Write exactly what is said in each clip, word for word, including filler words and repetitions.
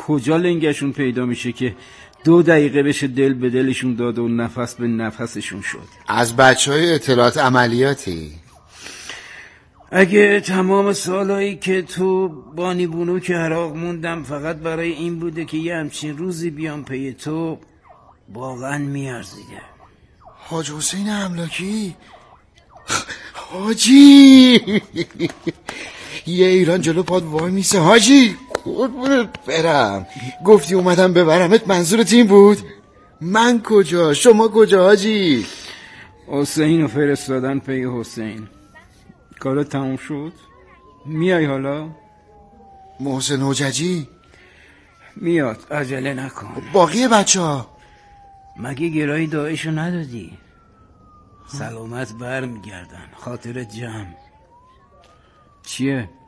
کجا لنگشون پیدا میشه که دو دقیقه بشه دل به دلشون داد و نفس به نفسشون شد؟ از بچه های اطلاعات عملیاتی. اگه تمام سالایی که تو بانی بونو که عراق موندم فقط برای این بوده که یه همچین روزی بیام پی تو، واقعا میارزیده. حاج حسین املاکی، حاجی یه ایران جلو پاد وای میسه. حاجی قربونت برم، گفتی اومدم ببرمت، منظورت این بود؟ من کجا شما کجا حاجی؟ حسین رو فرستادن پی حسین. کارا تموم شد؟ میای حالا؟ محسن حججی میاد، عجله نکن. باقی بچه ها مگه گرایی داعشو ندادی؟ سلامت بر میگردن، خاطرت جمع. چیه؟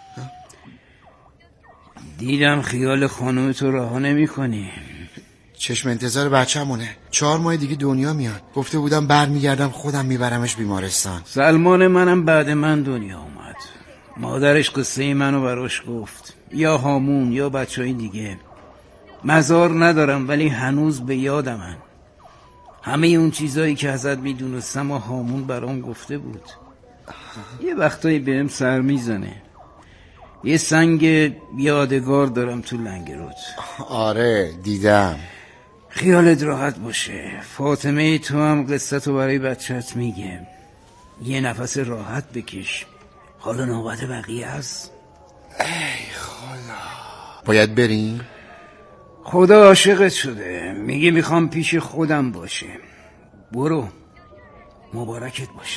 دیدم خیال خانوم تو رها نمی کنی. چشم انتظار بچه مونه، چهار ماه دیگه دنیا میاد. گفته بودم بر میگردم خودم میبرمش بیمارستان. سلمان منم بعد من دنیا اومد. مادرش قصه منو براش گفت، یا هامون یا بچه های دیگه. مزار ندارم ولی هنوز به یادمن. همه اون چیزایی که ازت میدونستم و هامون برام گفته بود. یه وقتایی بهم سر میزنه. یه سنگ یادگار دارم تو لنگرود. آره دیدم. خیالت راحت باشه، فاطمه تو هم قصتو برای بچهت میگه. یه نفس راحت بکش، حالا نوبت بقیه است. ای خدا، باید بریم؟ خدا عاشقت شده، میگه میخوام پیش خودم باشه. برو، مبارکت باشه.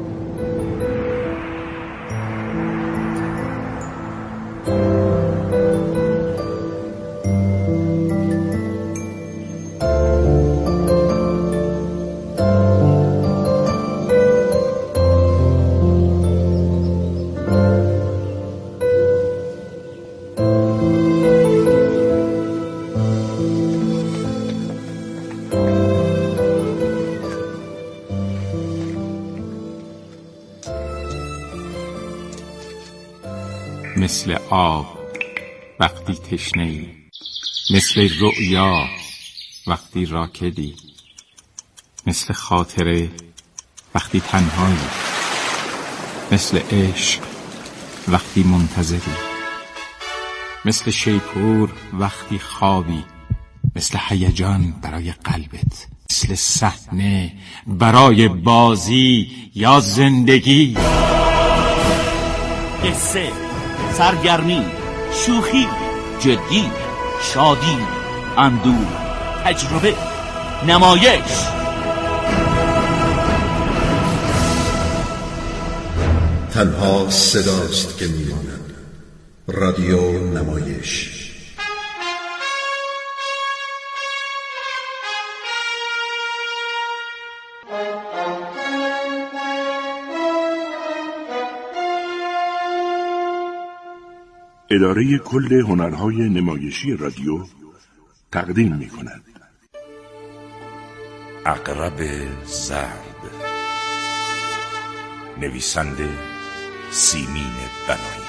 مثل آب وقتی تشنه‌ای، مثل رؤیا وقتی راکدی، مثل خاطره وقتی تنهایی، مثل عشق وقتی منتظری، مثل شیپور وقتی خوابی، مثل هیجان برای قلبت، مثل صحنه برای بازی یا زندگی. قصه، سرگرمی، شوخی، جدی، شادی، اندوه، تجربه، نمایش. تنها صداست که میماند. رادیو نمایش. اداره کل هنرهای نمایشی رادیو تقدیم می کند عقرب زرد، نویسنده سیمین بنایی،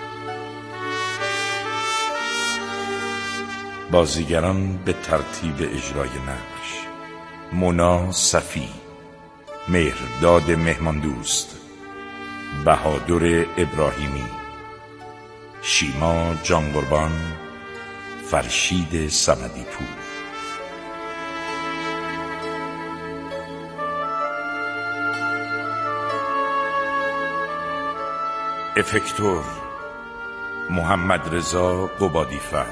بازیگران به ترتیب اجرای نقش: مونا صفی، مهرداد مهماندوست، بهادر ابراهیمی، شیما جانقربان، فرشید صمدی پور. افکتور: محمد رضا قبادیفر.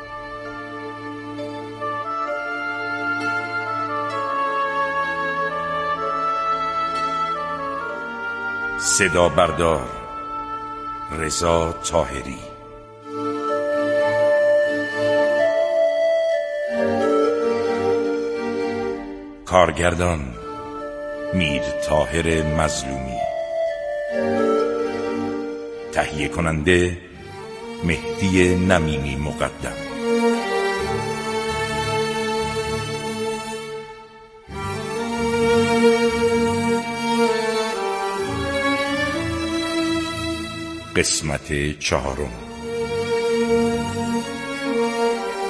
صدا بردار: رضا طاهری. کارگردان: میر طاهر مظلومی. تهیه کننده: مهدی نمیمی مقدم. قسمت چهارم.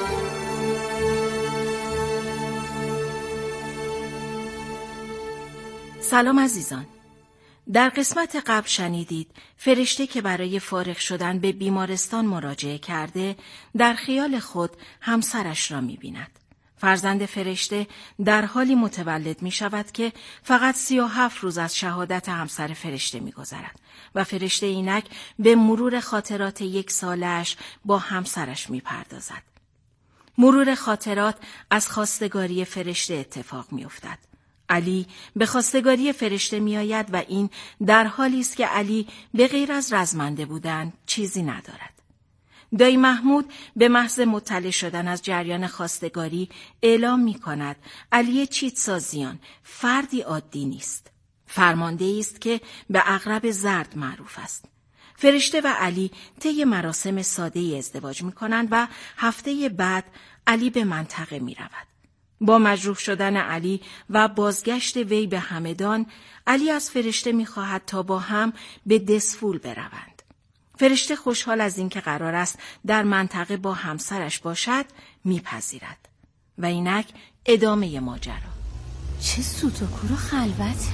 سلام عزیزان. در قسمت قبل شنیدید فرشته که برای فارغ شدن به بیمارستان مراجعه کرده در خیال خود همسرش را می بیند. فرزند فرشته در حالی متولد می شود که فقط سی و هفت روز از شهادت همسر فرشته می گذرد و فرشته اینک به مرور خاطرات یک سالش با همسرش می پردازد. مرور خاطرات از خواستگاری فرشته اتفاق می افتد. علی به خواستگاری فرشته می آید و این در حالی است که علی به غیر از رزمنده بودن چیزی ندارد. دایی محمود به محض مطلع شدن از جریان خواستگاری اعلام می کند علی چیتسازیان فردی عادی نیست. فرمانده است که به عقرب زرد معروف است. فرشته و علی طی مراسم ساده ازدواج می کنند و هفته بعد علی به منطقه می رود. با مجروح شدن علی و بازگشت وی به همدان، علی از فرشته می خواهد تا با هم به دسفول بروند. فرشته خوشحال از اینکه قرار است در منطقه با همسرش باشد میپذیرد و اینک ادامه ماجرا. چه سوت و کور و خلوته.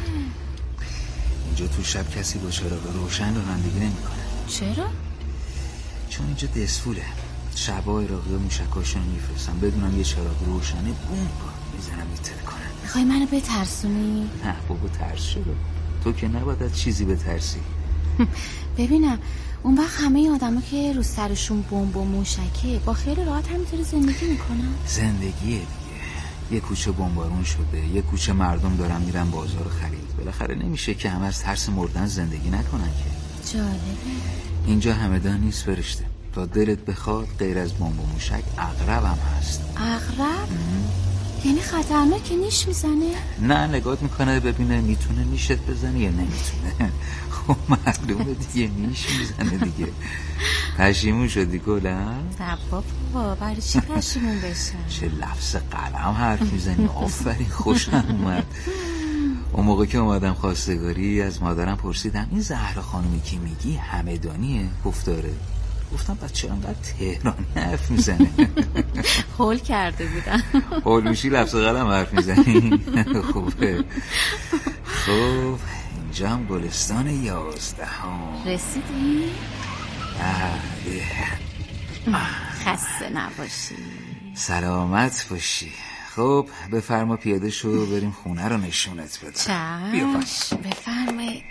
اینجا تو شب کسی با چراغ روشن رانندگی نمیکنه. چرا؟ چون اینجا دسفوله. شبا عراقی و موشکاشون میفرستن بدونم یه چراغ روشنه بوم میزنم میتره کنن. میخوای منو بترسونی؟ نه بابا ترس شده. تو که نباید از چیزی بترسی. ببینم اون وقت همه آدما که رو سرشون بمب و موشکه با خیلی راحت همینطوری زندگی میکنن. زندگیه دیگه. یه کوچه بمبارون شده، یه کوچه مردم دارن میرن بازار خرید. بالاخره نمیشه که همه از ترس مردن زندگی نکنن که. جالبه. اینجا همدان نیست فرشته. تا دلت بخواد غیر از بمب و موشک عقرب هم هست. عقرب؟ یعنی خطرناکه نیش میزنه؟ نه نگات میکنه ببینه میتونه نیشت بزنه یا نمیتونه. خب معلومه دیگه نیش میزنه دیگه. پشیمون شدی گلم؟ نه بابا برای چی پشیمون بشم؟ چه لفظ قلم حرف میزنی. آفرین خوشم اومد. اون موقع که اومدم خواستگاری از مادرم پرسیدم این زهرا خانومی که میگی همدانیه؟ گفت داره. گفتم بچه انقدر تهرانی حرف میزنه. هول کرده بودم. هولوشی لفظ قلم حرف میزنی. خوبه. خب اینجا هم گلستان یازده ها. رسیدی؟ بله. خسته نباشی. سلامت باشی. خب بفرما پیاده شو بریم خونه رو نشونت بدم. چشم بفرمایی.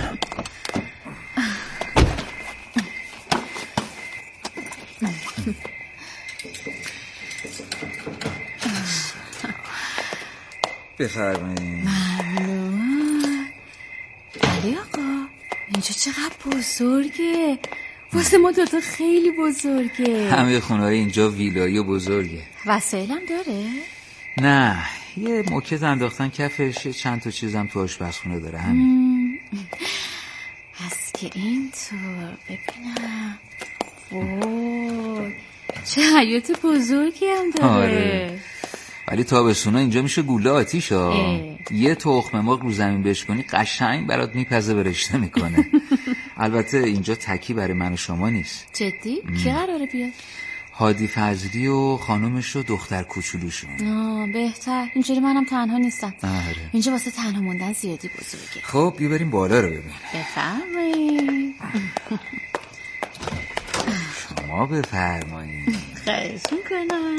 بفرمایید. ممنون. علی آقا اینجا چقدر بزرگه. واسه ما دوتا خیلی بزرگه. همه خونه‌های اینجا ویلایی و بزرگه. وسایلم داره؟ نه یه موکت انداختن کفش. چند تا چیزم تو آشپزخونه داره همین. هست که اینطور ببینم. وای چه حیاط بزرگی هم داره. آره. ولی تابستونا اینجا میشه گوله آتیش ها. یه تخم مرغ رو زمین بشکنی قشنگ برات میپزه برشته میکنه. البته اینجا تکی برای من و شما نیست. جدی؟ کی قراره بیاد؟ هادی فضلی و خانومش و دختر کوچولوشون. آه بهتر. اینجوری منم تنها نیستم. آره. اینجا واسه تنها موندن زیادی بزرگه. خب بیا بریم بالا رو ببین. بفرمایید. شما بفرمایید. خواهش میکنم.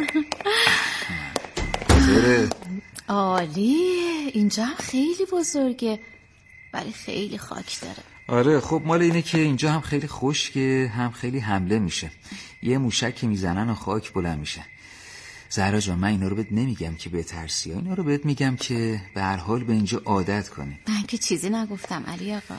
بره. عالیه. اینجا هم خیلی بزرگه ولی خیلی خاک داره. آره خب مال اینه که اینجا هم خیلی خشکه هم خیلی حمله میشه. یه موشک که میزنن و خاک بلند میشه. زهرا جان من اینا رو بهت نمیگم که بترسی. اینا رو بهت میگم که به هر حال به اینجا عادت کنی. من که چیزی نگفتم علی آقا.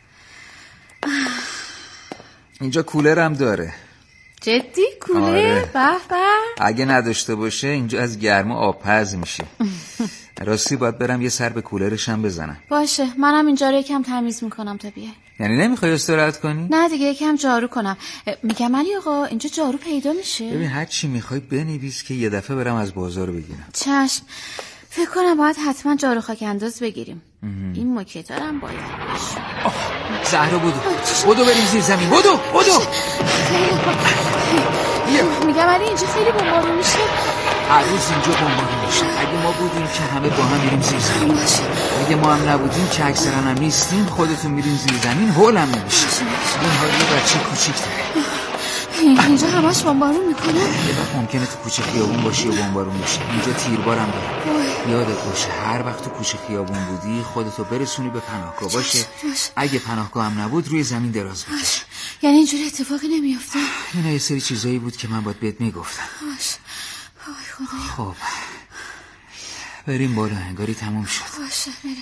اینجا کولر هم داره. جدی کولر؟ آره. به به. اگه نداشته باشه اینجا از گرما آب پز میشه. راستی باید برم یه سر به کولرش هم بزنم. باشه منم اینجا رو یکم تمیز میکنم تا بیای. یعنی نمیخوای استراحت کنی؟ نه دیگه یکم جارو کنم. میگم علی آقا اینجا جارو پیدا میشه؟ ببین هر چی میخوای بنویس که یه دفعه برم از بازار بگیرم. چشم. فکر کنم باید حتما جارو خاک انداز بگیریم. امه. این موکتارم باید بشه. زهرا بودو بودو بریم زیر زمین. بودو بودو. میگم علی اینجا خیلی بمبارون میشه. هر روز اینجا بمبارون میشه. اگه ما بودیم که همه با هم میریم زیر زمین. اگه ما هم نبودیم که اکثرا هم نیستیم، خودتون میریم زیر زمین، هولم نمیشه. این حال یه بچه کوچیک داره. اینجا همش بمبارون میکنه. یه وقت ممکنه تو کوچه خیابون باشی و بمبارون میشه. اینجا تیربارم داره. یادت باشه هر وقت تو کوچه خیابون بودی خودتو برسونی به پناهگاه. باشه اگه پناهگاه هم نبود روی زمین دراز بکش. یعنی اینجوری اتفاقی نمیافته؟ اینا یه سری چیزایی بود که من باید بهت میگفتم. باش. آی خدایا. خب بریم بالا، انگاری تموم شد. باشه بریم.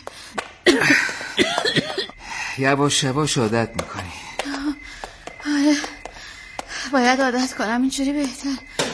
یواش یواش عادت میکنی. آره باید عادت کنم، اینجوری بهتر.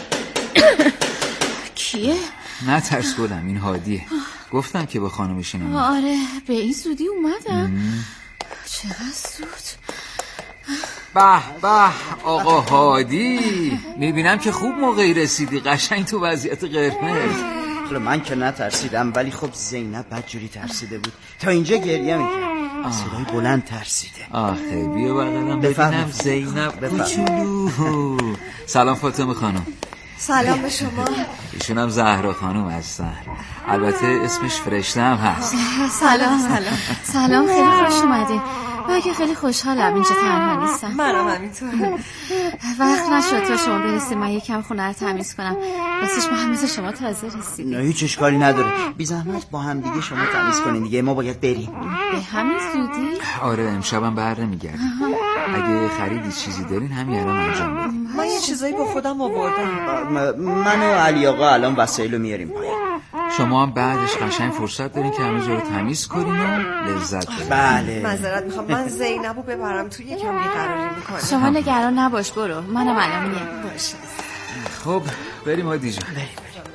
کیه؟ نه ترس گلم، این هادیه. گفتم که با خانمش اینو. آره به این زودی اومدم. چقدر زود. به به آقا هادی، میبینم که خوب موقعی رسیدی، قشنگ تو وضعیت قرمز. من که نترسیدم، ولی خب زینب بدجوری ترسیده بود، تا اینجا گریه میکرد، صدای بلند ترسیده. آخه بیا بغلم ببینم زینب کوچولو. سلام فاطمه خانم. سلام به شما. ایشون هم زهرا خانم هستن، البته اسمش فرشته هم هست. سلام سلام سلام، خیلی خوش اومدین. من که خیلی خوشحالم اینجا تنها نیستم. منم همینطور. وقت نشد تا شما برسید من یکم خونه رو تمیز کنم. راستش ما هم مثل شما تازه رسیدیم. نه هیچ اشکالی نداره، بی زحمت با هم دیگه شما تمیز کنین دیگه، ما باید بریم. به همین زودی؟ آره امشبم بر نمیگردیم. اگه خریدی چیزی دارین همین الان انجام بدین. من یه چیزایی با خودم آوردم. من و علی آقا الان وسایلو میاریم پایین. شما هم بعدش قشنگ فرصت دارین که همه جا رو تمیز کنین و لذت ببرین. بله. معذرت میخوام، من زینبو ببرم تو یکم بیقراری میکنه. شما نگران نباش، برو منم الان میام. باشه. خب بریم هادی جان. بریم.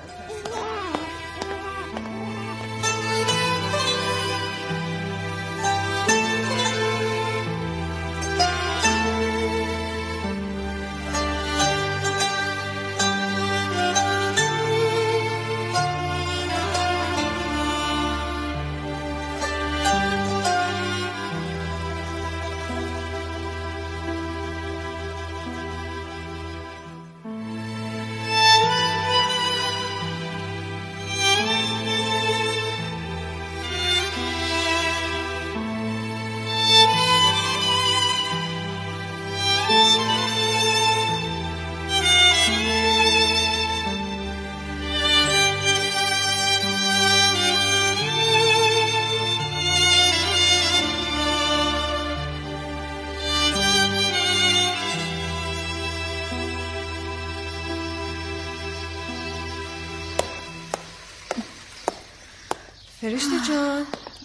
فرشته جان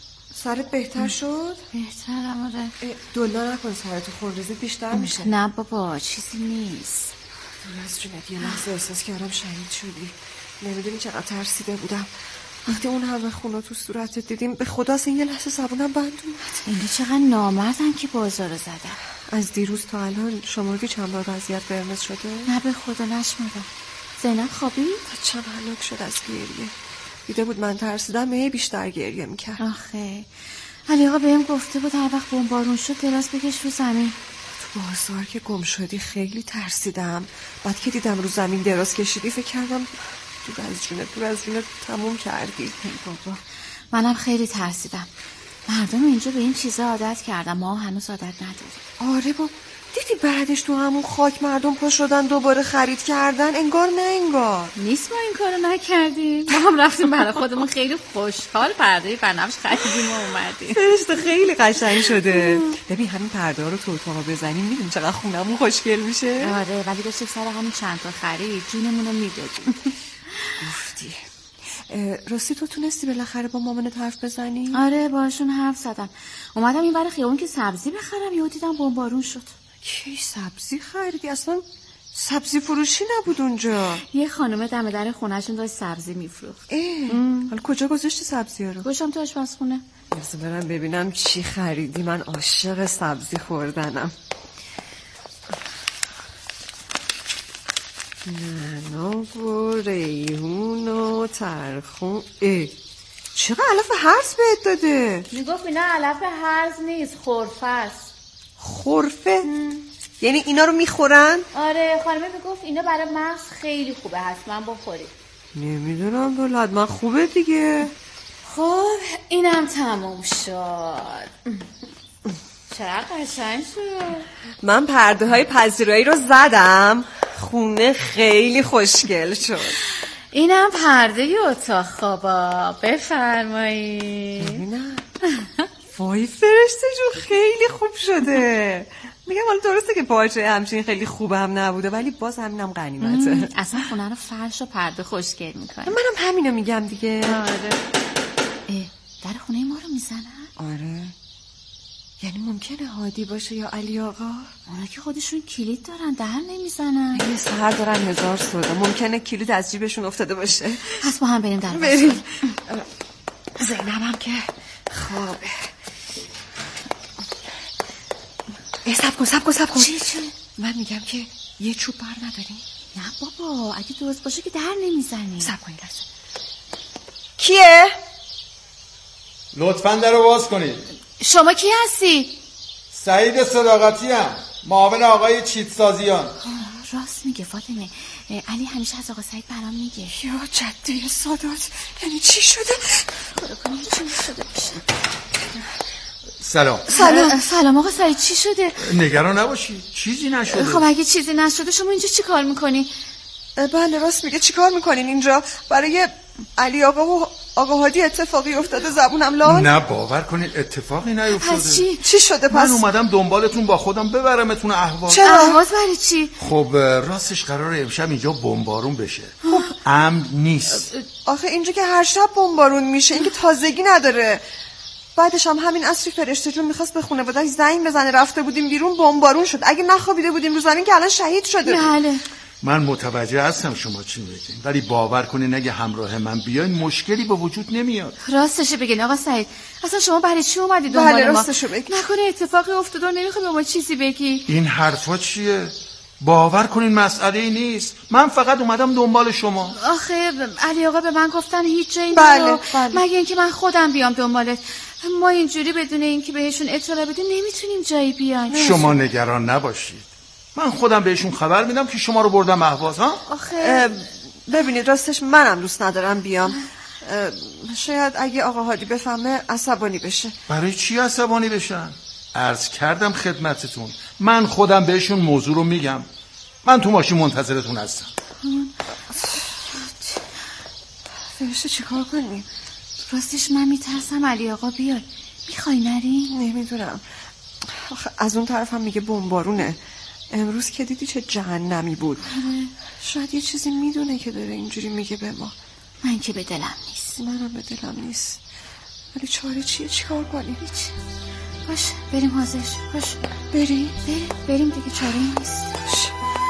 سرت بهتر شد؟ بهترم آره. دلا نکن سرتو، خونریزی بیشتر میشه. نه بابا چیزی نیست. دور از جونت یه لحظه احساس کردم شهید شدی. نمیدونی چقدر ترسیده بودم وقتی اون همه خونه تو صورتت دیدیم. به خدا اصلا یه لحظه زبونم بند اومد. اینجا چقدر نامردن که بازار رو زدن. از دیروز تا الان شمردی چند بار وضعیت قرمز شده؟ نه به خدا نشمردم. زینب خوابید؟ تا چند هلاک شد از گریه. دیده بود من ترسیدم هی بیشتر گریه میکرد. آخه علی آقا بهم گفته بود هر وقت بمبارون شد دراز بکش رو زمین. تو بازار که گم شدی خیلی ترسیدم. بعد که دیدم رو زمین دراز کشیدی فکر کردم دور از جونت دور از جونت تموم کردی. بابا منم خیلی ترسیدم. مردم اینجا به این چیزا عادت کردن، ما هنوز عادت نداریم. آره بابا دیدی بعدش تو همون خاک مردم پا شدن دوباره خرید کردن، انگار نه انگار نیست ما این کارو نکردیم. ما هم رفتیم برای خودمون خیلی خوشحال پرده بنفش خریدیم و اومدیم. فرشته خیلی قشنگ شده. ببین همین پرده ها رو تو اتاق بزنیم میدونی چقدر خونمون خوشگل میشه. آره ولی داشتیم سر همین چند تا خرید جونمون رو میدادیم. گفتی راستی تو تونستی بالاخره با مامانت حرف بزنی؟ آره باشون حرف زدم. اومدم این برای خیابون که سبزی بخرم یهو دیدم بمبارون شد. کی سبزی خریدی؟ اصلا سبزی فروشی نبود اونجا. یه خانم دم در خونه‌شون داشت سبزی میفروخت. حالا کجا گذاشتی سبزی رو؟ گذاشتم تو آشپزخونه. بذار برم ببینم چی خریدی، من عاشق سبزی خوردنم. نعناب و ریحون و ترخون. اه چقدر علف هرز بهت داده؟ میگفت اینا علف هرز نیست، خرفه است. خرفه؟ یعنی اینا رو میخورن؟ آره خانمه میگفت اینا برای مغز خیلی خوبه، حتما بخورید. نمیدونم ولاد، من خوبه دیگه. خب اینم تموم شد. چقدر قشنگ شد. من پرده های پذیرایی رو زدم، خونه خیلی خوشگل شد. اینم پرده اتاق خوابا، بفرمایید. ببینم. وای فرشته جون خیلی خوب شده. میگم حالا درسته که پارچه همچین خیلی خوبه هم نبوده، ولی باز همینم غنیمته. اصلا خونه رو فرش و پرده خوشگل میکنه. منم همینو میگم دیگه. آره. در خونه ما رو میزنن؟ آره. یعنی ممکنه هادی باشه یا علی آقا؟ اونا که خودشون کلید دارن، در نمیزنن. یه سهر دارن هزار سودا، ممکنه کلید از جیبشون افتاده باشه. پس با هم بریم در بریم. زینبم که خوابه. ای سب کن سب کن سب کن. چی چی؟ من میگم که یه چوب بر نداریم؟ نه بابا، اگه درست باشه که در نمیزنی. سب کن این لحظه. کیه؟ لطفاً درو باز کنید. شما کی هستی؟ سعید صداقتی ام، معاون آقای چیتسازیان. راست میگه فاطمه، علی همیشه از آقا سعید برام میگه. یا جده سادات، یعنی چی شده؟ خدا کنه چی شده باشه. سلام. سلام. سلام آقا سعید، چی شده؟ نگران نباشی، چیزی نشده. خب اگه چیزی نشده شما اینجا چی کار میکنی؟ بله راست میگه، چی کار میکنین اینجا؟ برای علی آقا و آقا هادی اتفاقی افتاده، زبونم لال. نه باور کنید اتفاقی نیفتاده. پس چی؟ چی شده پس؟ من اومدم دنبالتون با خودم ببرمتون اهواز. چرا؟ اهواز برای چی؟ خب راستش قراره امشب اینجا بمبارون بشه. خب امن نیست. آخه اینجا که هر شب بمبارون میشه، این که تازگی نداره. بعدش هم همین عصری فرشته جون میخواست به خانواده‌اش زنگ بزنه، رفته بودیم بیرون بمبارون شد. اگه نخوابیده بودیم رو زمین که الان شهید شده. بله. من متوجه هستم شما چی میگین، ولی باور کنین اگه همراه من بیاین مشکلی به وجود نمیاد. راستشه بگین آقا سعید، اصلا شما برای چی اومدید بله دنبال ما؟ راستشو بگین. نکنه اتفاقی افتاده و نمیخوای به ما چیزی بگی؟ این حرفا چیه؟ باور کنین مسئله ای نیست، من فقط اومدم دنبال شما. آخه علی آقا به من گفتن هیچ جایی بله نرو، بله. مگه اینکه من خودم بیام دنبالت. ما اینجوری بدون اینکه بهشون اطلاع بدیم نمیتونیم جایی بیایم. شما نگران نباشید، من خودم بهشون خبر میدم که شما رو بردم اهواز. ها آخه ببینید راستش منم دوست ندارم بیام. شاید اگه آقا هادی بفهمه عصبانی بشه. برای چی عصبانی بشن؟ عرض کردم خدمتتون، من خودم بهشون موضوع رو میگم. من تو ماشین منتظرتون هستم. فرشته چیکار کنیم؟ راستش من میترسم علی آقا بیاد. میخوای نریم؟ نمیدونم. آخه از اون طرف هم میگه بمبارونه. امروز که دیدی چه جهنمی بود. شاید یه چیزی میدونه که داره اینجوری میگه به ما. من که به دلم نیست. منم به دلم نیست. ولی چاره چیه؟ چیکار کنیم؟ هیچ. باش بریم حاضر. باش بریم بریم بریم دیگه، چاره ای نیست. باش.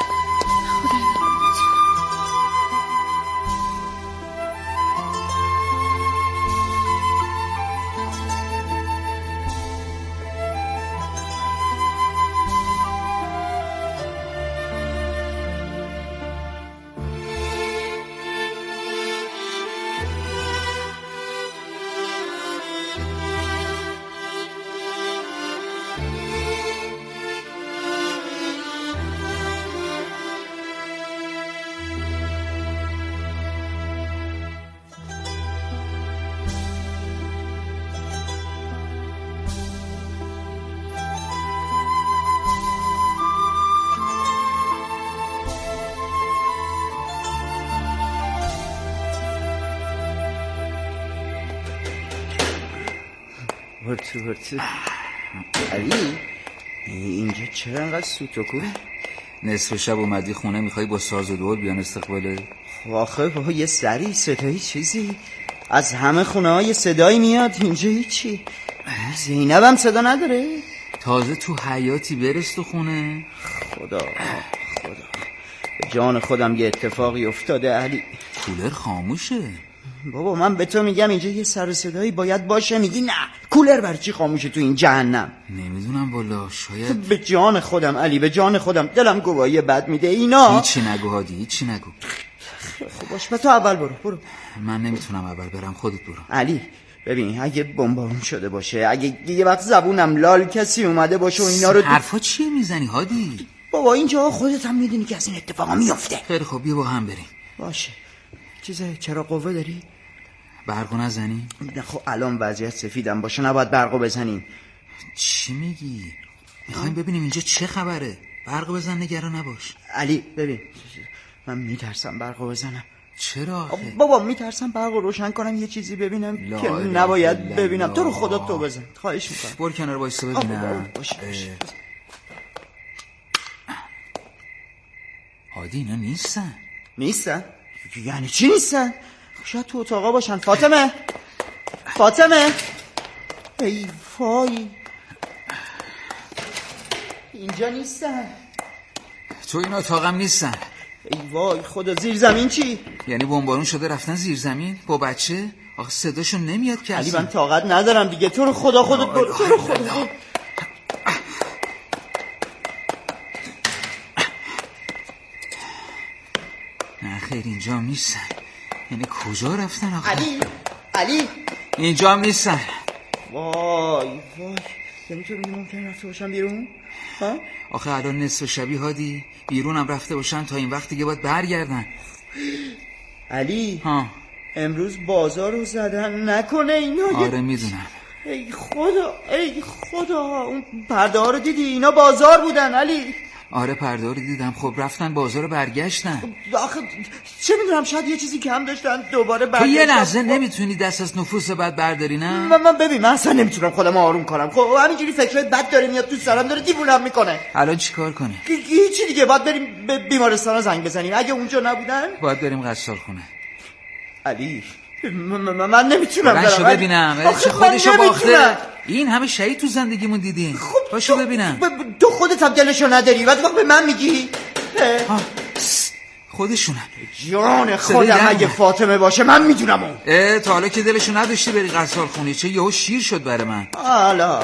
برتو برتو علی، اینجا چرا انقدر سوتوکوه؟ نصف شب اومدی خونه میخوای با ساز و دور بیان استقباله؟ آخه بابا یه سری صدایی چیزی از همه خونه ها یه صدایی میاد، اینجا هیچی. زینب هم صدا نداره؟ تازه تو حیاتی برس تو خونه. خدا خدا به جان خودم یه اتفاقی افتاده علی. کولر خاموشه. بابا من به تو میگم اینجا یه سر و صدایی باید باشه، میگی نه کولر بر چی خاموشه تو این جهنم؟ نمیدونم والا، شاید. به جان خودم علی، به جان خودم دلم گواهی بد میده اینا. هیچی نگو هادی، هیچی نگو. خب باش تو اول برو برو. من نمیتونم اول برم، خودت برو. علی ببین اگه بمبارون شده باشه، اگه یه وقت زبونم لال کسی اومده باشه و اینا رو حرفا چیه میزنی هادی؟ بابا اینجا خودت هم میدونی که از این اتفاقا میفته. خیلی خب بیا با هم بریم. باشه چیزه چرا قوه داری؟ برقو نزنی؟ نه خب الان وضعیت سفیدم باشه نباید برقو بزنیم. چی میگی؟ میخوایم ببینیم اینجا چه خبره. برقو بزن، نگران نباش. علی ببین من میترسم برقو بزنم. چرا آخه؟ بابا میترسم برقو روشن کنم یه چیزی ببینم که نباید ببینم. تو رو خدا تو بزن، خواهش میکنم. برو کنار وایسا ببینم. باشه باشه. هادی اینا نیستن. نیستن؟ یعنی چی نیستن؟ شاید تو اتاقا باشن. فاطمه فاطمه ای وای اینجا نیستن. تو این اتاقم نیستن. ای وای خدا. زیر زمین چی؟ یعنی بمبارون شده رفتن زیر زمین با بچه؟ آخه صداشون نمیاد که. علی من طاقت ندارم دیگه. تو رو خدا خودت برو. تو رو خدا. نه خیر اینجا هم نیستن. یعنی کجا رفتن آخه؟ علی علی اینجا هم نیستن. وای وای. یعنی تو میگی ممکنه رفته باشن بیرون؟ ها؟ آخه الان نصف شبی هادی، بیرون هم رفته باشن تا این وقت دیگه باید برگردن. علی ها امروز بازار رو زدن نکنه اینا. آره میدونم. ای خدا ای خدا. اون پرده ها رو دیدی؟ اینا بازار بودن علی. آره پرده ها رو دیدم. خب رفتن بازار برگشتن. آخه چه میدونم شاید یه چیزی کم داشتن دوباره برگشتن. تو یه لحظه نمیتونی دست از نفوس بد برداری نه؟ من, من ببین من اصلا نمیتونم خودم آروم کنم. خب همینجوری فکرای بد داره میاد تو سرم، داره دیوونم میکنه. الان چیکار کنی؟ هیچی دیگه. باید بریم به بیمارستان زنگ بزنیم. اگه اونجا نبودن باید بریم قصال خونه. علی من, من, من نمیتونم برم شو ببینم چه خودشو باخته. این همه شهید تو زندگیمون دیدیم. خب باشو ببینم. ب... تو خودت هم دلشو نداری بعد وقت به من میگی خودشونه. جان خودم اگه فاطمه باشه من میدونم اون. اه تا حالا که دلشو نداشتی بری قصال خونه چه یهو شیر شد برای من. حالا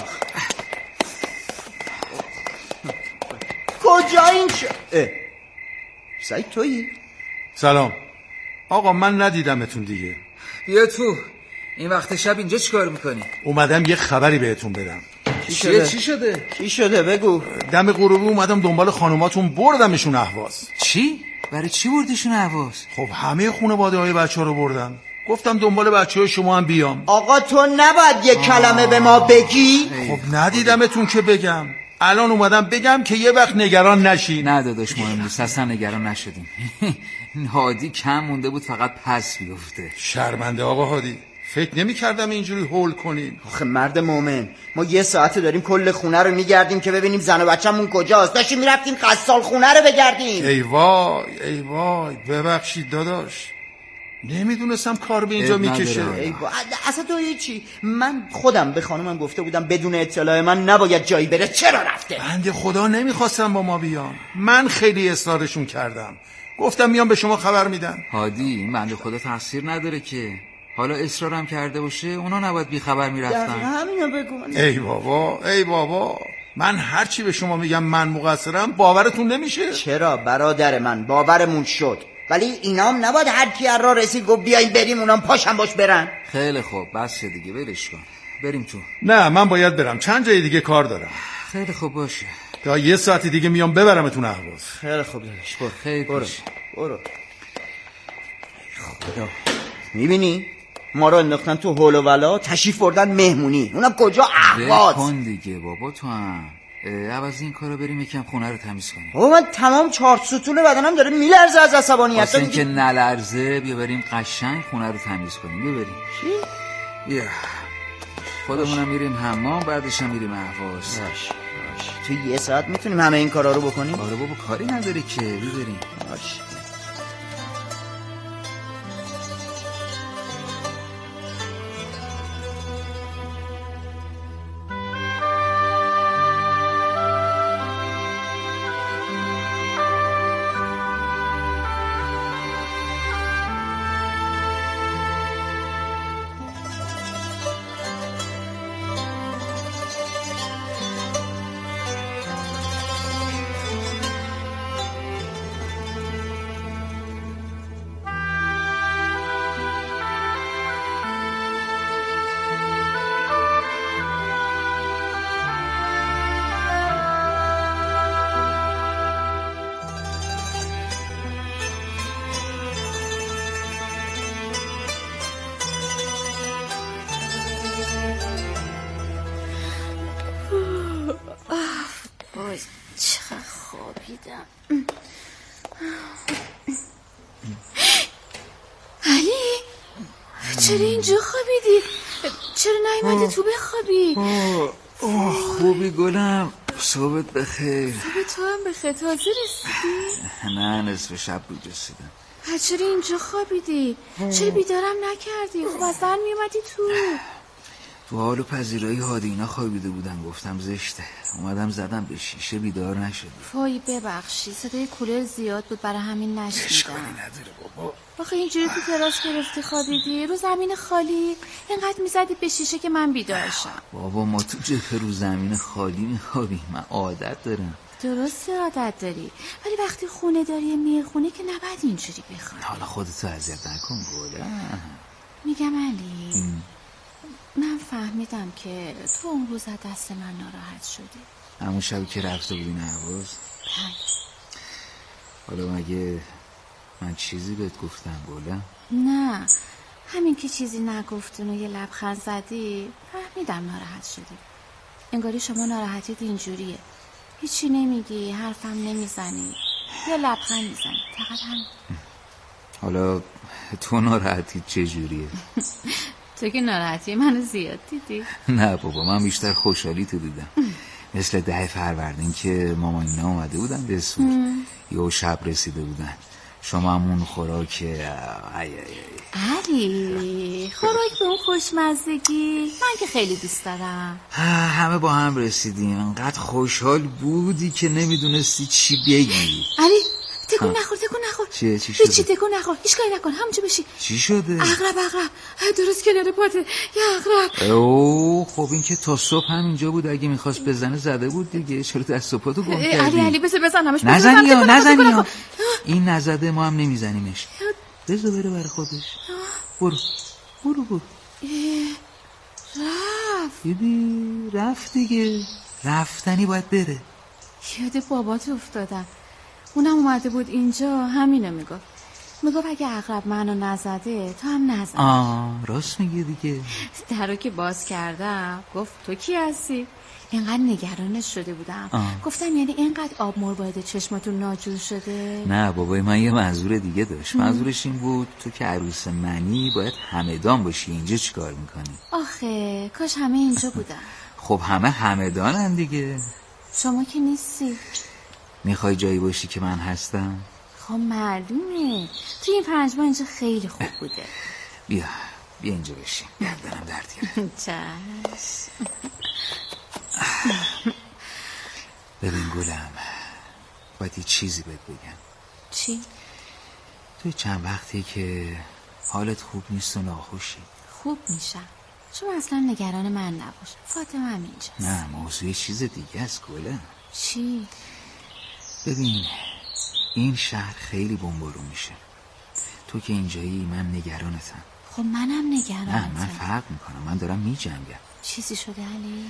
کجا این شد؟ سعید تویی؟ سلام آقا. من ندیدمتون دیگه. بیا تو. این وقت شب اینجا چیکار میکنی؟ اومدم یه خبری بهتون بدم. چی شده؟ چی شده؟ چی شده بگو. دم غروبی اومدم دنبال خانوماتون، بردمشون اهواز. چی؟ برای چی بردیشون اهواز؟ خب همه خانواده های بچه ها رو بردم. گفتم دنبال بچه های شما هم بیام. آقا تو نباید یه کلمه به ما بگی. خب ندیدمتون که بگم. الان اومدم بگم که یه وقت نگران نشین. نه داداش مهم نیست، اصلا نگران نشدیم. هادی کم مونده بود فقط پس بیفته. شرمنده آقا هادی. فکر نمی کردم اینجوری هول کنین. آخه مرد مومن ما یه ساعته داریم کل خونه رو میگردیم که ببینیم زن و بچه‌مون کجاست. داشتیم میرفتیم قصال خونه رو بگردیم. ای وای ای وای ببخشید داداش. نمیدونستم کار به اینجا میکشه. ای وای اصلا تو هیچی. من خودم به خانمم گفته بودم بدون اطلاع من نباید جایی بره. چرا رفته؟ بنده خدا نمیخواستم با ما بیان. من خیلی اصرارشون کردم. گفتم میام به شما خبر میدم. هادی این بنده خدا تقصیر نداره که. حالا اصرارم کرده باشه اونا نباید بی خبر میرفتن. همینو بگو. ای بابا ای بابا من هرچی به شما میگم من مقصرم باورتون نمیشه. چرا برادر من باورمون شد، ولی اینام نباید هر کی را رسید گفت بیاین بریم اونام پاشن باش برن. خیلی خوب بس دیگه ولش کن. بریم تو. نه من باید برم، چند جای دیگه کار دارم. خیلی خوب باشه. تا یه ساعت دیگه میام ببرمتون اهواز. خیلی خوب داداش برو. خیلی برو برو. خدا میبینی ما رو انداختن تو هول و ولا، تشریف بردن مهمونی، اونم کجا؟ اهواز. کن دیگه بابا تو هم عوض این کارو بریم یکم خونه رو تمیز کنیم. بابا من تمام چهار ستون بدنم داره میلرزه از عصبانیت. واسه اینکه نلرزه بیا بریم قشنگ خونه رو تمیز کنیم. بیا بریم. چی؟ بیا خودمونم میریم حمام بعدش هم میریم اهواز. باش باش. تو یه ساعت میتونیم همه این کارا رو بکنیم؟ آره بابا کاری نداره که. بیا بریم. باش. علی چرا اینجا خوابیدی؟ چرا نیومدی تو بخوابی؟ اوه خوبی گلم، صبحت بخیر. صبح تو هم بخیر، تازه رسیدی؟ نه نصف شب بود رسیدم. چرا اینجا خوابیدی؟ چرا بیدارم نکردی؟ خب از در میومدی تو. تو حال و پذیرایی هادی اینا خوابیده بودن، گفتم زشته، اومدم زدم به شیشه بیدار نشدی. وای ببخشی، صدای کولر زیاد بود برای همین نشنیدم. اشکالی نداره بابا. آخه اینجوری تو تراس گرفتی خوابیدی رو زمین خالی، اینقدر میزدی به شیشه که من بیدار شم. بابا ما تو جبهه رو زمین خالی میخوابیم، من عادت دارم. درسته عادت داری، ولی وقتی خونه داری میرخونه که نباید اینجوری بخوابی. حالا خودتو اذیت نکن گلم. میگم علی ام. من فهمیدم که تو اون روز از دست من ناراحت شدی. همون شبی که رفته بودی نواز؟ بله. حالا مگه من چیزی بهت گفتم گلم؟ نه، همین که چیزی نگفتون و یه لبخند زدی فهمیدم ناراحت شدی. انگاری شما ناراحتیت اینجوریه، هیچی نمیگی، حرفم نمیزنی، یه لبخند میزنی، فقط همین. حالا تو ناراحتیت چجوریه؟ تو که ناراحتی منو زیاد دیدی. نه بابا، من بیشتر خوشحالی تو دیدم. مثل ده فروردین که ماما اینا اومده بودن به سور، یه شب رسیده بودن، شما همون خوراک ای ای ای علی خوراک به اون خوشمزگی من که خیلی دوست دارم. همه با هم رسیدیم، انقدر خوشحال بودی که نمیدونستی چی بگی. علی تکون نخور تکون نخور. چیه چی شده؟ چی تکون نخور، هیچ کاری نکن، همونجا بشی. چی شده؟ عقرب عقرب درست کنار پاته، یه عقرب. اوه خب این که تا صبح هم اینجا بود، اگه میخواست بزنه زده بود دیگه، چرا دست و پاتو گم کردی؟ علی علی بذار بزنمش. نزنی یا نزنی یا این نزده ما هم نمیزنیمش، بذار بره برای خودش. برو برو برو. رفت دیدی رفت دیگه، رفتنی باید بره. یاد بابات افتادم، اونم اومده بود اینجا همینو میگفت، میگفت اگه عقرب منو نزده تو هم نزن. آه راست میگه دیگه. درو که باز کردم گفت تو کی هستی؟ اینقدر نگرانش شده بودم. آه. گفتم یعنی اینقدر آب مرباید چشماتون ناجور شده؟ نه بابای من یه منظور دیگه داشت. منظورش این بود تو که عروس منی باید همدان باشی، اینجا چیکار میکنی؟ آخه کاش همه اینجا بودن. خب همه همدانن دیگه. شما که نیستی. میخوای جایی باشی که من هستم؟ خب معلومه تو این پنج ماه اینجا خیلی خوب بوده. بیا بیا اینجا بشیم، گردنم درد گرفت. چشم. ببین گلم، باید یه چیزی بهت بگم. چی؟ توی چند وقتی که حالت خوب نیست و ناخوشی. خوب میشم، شما اصلا نگران من نباش، فاطمه هم اینجاست. نه موضوع چیز دیگه است گلم. چی؟ ببین این شهر خیلی بمبارون میشه، تو که اینجایی من نگرانتم. خب منم نگرانتم. نه من فرق میکنم، من دارم میجنگم. چیزی شده علی؟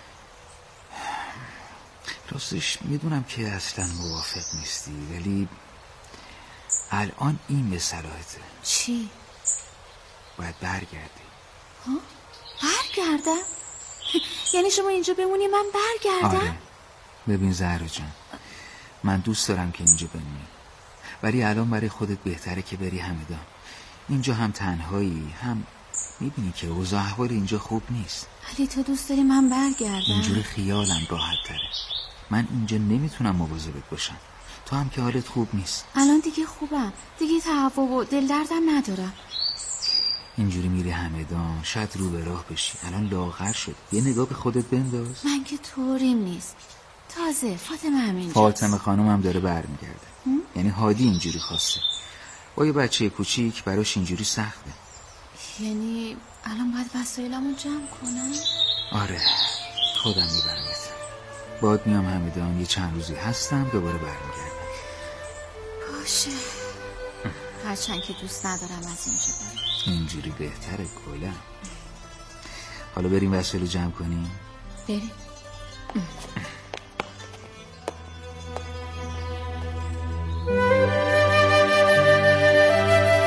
راستش میدونم که اصلا موافق نیستی، ولی الان این به صلاحته. چی؟ باید برگردی. ها؟ برگردم؟ یعنی شما اینجا بمونی من برگردم؟ آره. ببین زهرا جان، من دوست دارم که اینجا بمونی، ولی الان برای خودت بهتره که بری همدان. اینجا هم تنهایی، هم میبینی که اوضاع احوال اینجا خوب نیست. علی تو دوست داری من برگردم؟ اینجوری خیالم راحت تره. من اینجا نمیتونم مواظبت باشم، تو هم که حالت خوب نیست. الان دیگه خوبم، دیگه تهوع و دل دردم ندارم. اینجوری میری همدان شاید رو به راه بشی. الان لاغر شد، یه نگاه به خودت بنداز. من که طوریم نیست، تازه فاطمه همینجاست. فاطمه خانم هم داره برمیگرده، یعنی هادی اینجوری خواسته. با یه بچه کوچیک براش اینجوری سخته. یعنی الان باید وسایلمو جمع کنم؟ آره خودم میبرمت، باید میام همدان یه چند روزی هستم، دوباره برمیگردم. باشه، هرچند که دوست ندارم از اینجا برم. اینجوری بهتره گلم. حالا بریم وسایل جمع کنیم. بریم.